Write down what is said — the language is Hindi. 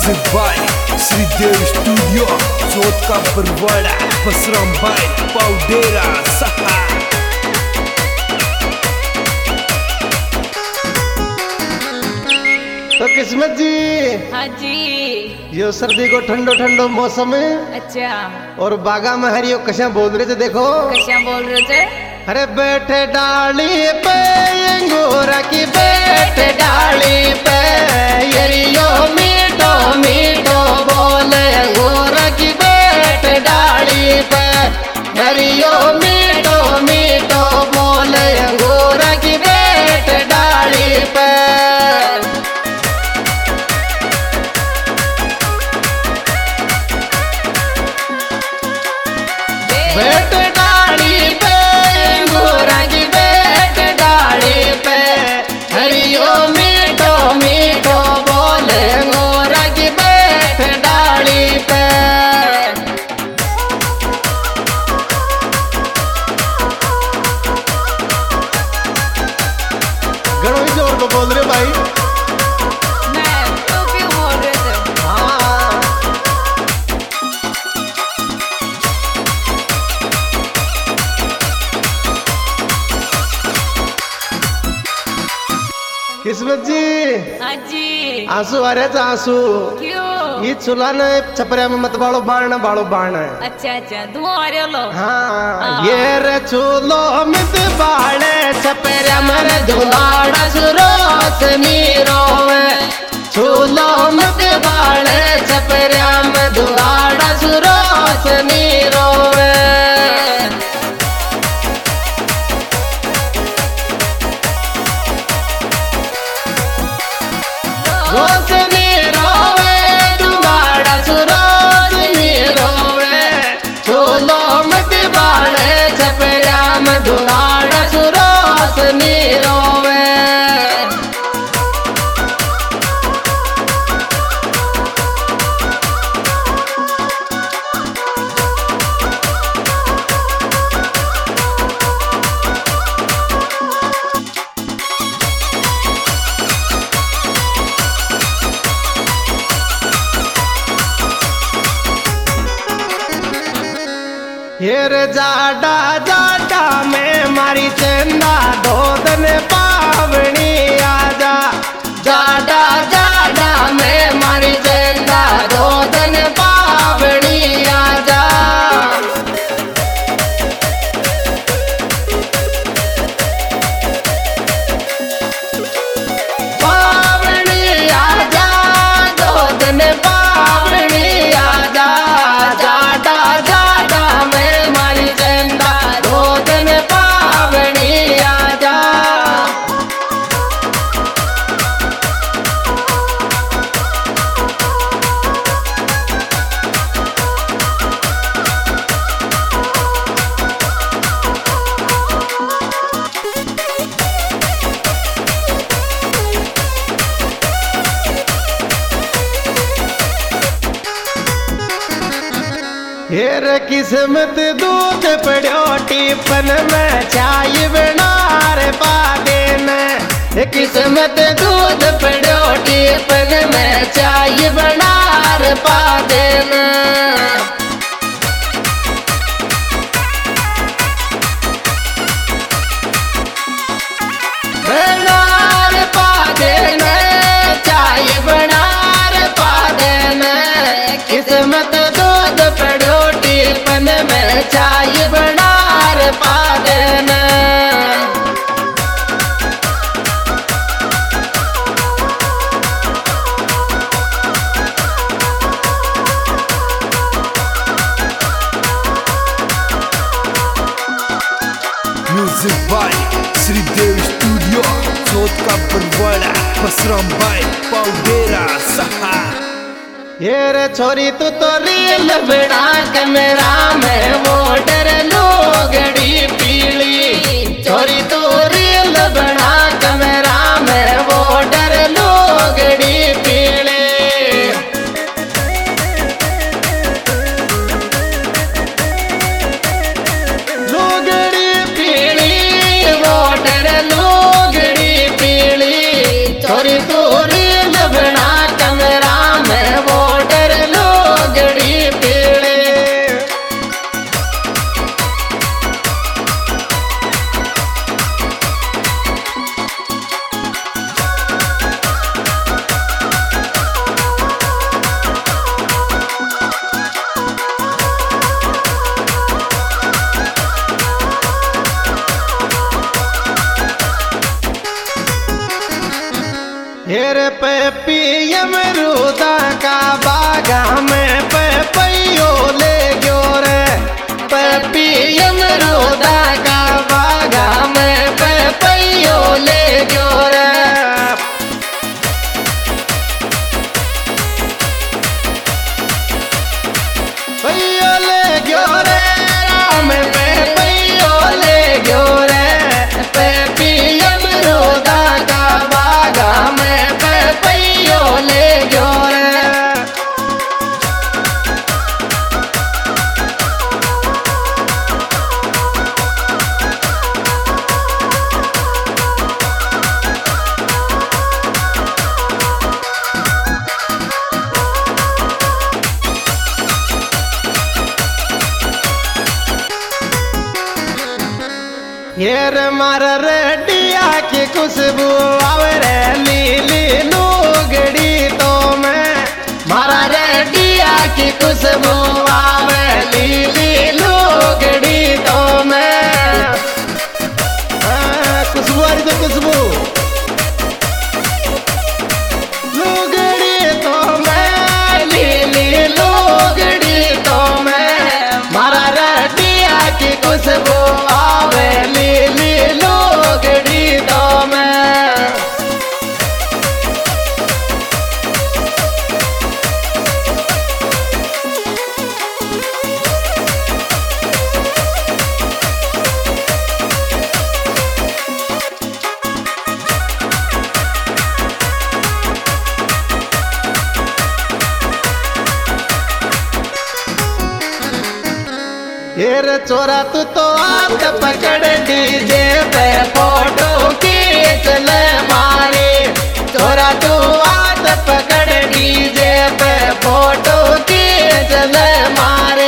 Music by Shridev studio Chauth ka Barwara Basram भाई पाउडेरा सहा। तो किस्मत जी। हाँ जी। यो सर्दी को ठंडो ठंडो मौसम है। अच्छा। और बागा में हरियो कशा बोल रहे थे, देखो कशा बोल रहे थे। अरे बैठे डाली पे अंगूरा की बैठे डाली पे यरियो मीठो मीठो बोले अंगूरा की बैठे डाली पे यरियो मीठो मीठो बोले अंगूरा की बैठे डाली पे। बैठे डाली पे अंगूरा की बैठे डाली पे हरियो मीठो मीठो बोले अंगूरा की बैठे डाली पे। घणो ही जोर को बोल रहे भाई। मैं तो क्यों बोल रहे थे। हाँ किस्मत जी। हाँ जी। आंसू आ रहे थे आंसू। क्यों। ये चूल्हा ने छपरिया में मत बाड़ो बाण है। अच्छा अच्छा धुआं आ रहे लो। हाँ ये रे चूल्हो मत बाड़े छपरिया में धुलाड़ा सुरोस मीरो चूल्हो मत बाड़े छपरिया में धुलाड़ा सुरोस मीरो रोस मीरो धुलाड़ा सुरोस मीरो चूल्हो मत बाड़े छपरिया में धुलाड़ा सुरोस मीरो। हेर जाडा जाडा में मारी चंदा धोदन पावनी आजा जाडा जाडा में मारी चंदा धोदन पावनी आजा। पावनी आजा धोदन पावनी आजा जाडा जाडा में मारी चंदा धोदन पावनी आजा। हेर किस्मत दूध पड़ो टिपन में चाय बनार पा देना किस्मत दूध पड़ो टिपन में चाय बनार पा देना। बनार पा देना चाय बनार पा देना किस्मत दूध पड़ो टिपन में चाय बनार पा देना। Music by Shridev studio Chauth ka Barwara Basram भाई पाउडेरा सहा। ये रे छोरी तू तो रील बना कैमरा में वोटर लोगड़ी पीली छोरी तू रील बना कैमरा में वोटर लोगड़ी पीली। लोगड़ी पीली वोटर लोगड़ी पीली छोरी तू रील बना कैमरा में वो पे पियम रूदा का बागा में पे पैयो ले गयो रे पे पियम रूदा का बागा में पे पैयो ले गयो रे पैयो ले गयो रे राम पे पैयो ले गयो रे पे पियम रूदा का बागा में पे पैयो ले गयो रे येर मार रेडिया की खुशबू आवे रे लीली लुगड़ी तो मैं मारा रेडिया की खुशबू आवे लीली लुगड़ी तो मैं खुशबू आ रही तो खुशबू लुगड़ी तो मैं लीली लुगड़ी तो मैं मारा रेडिया की खुशबू आवे लीली लुगड़ी तो मैं ये रे चोरा तू तो हाथ पकड़ डीजे पे फोटो खींच ले मारे चोरा तू हाथ पकड़ डीजे पे फोटो खींच ले मारे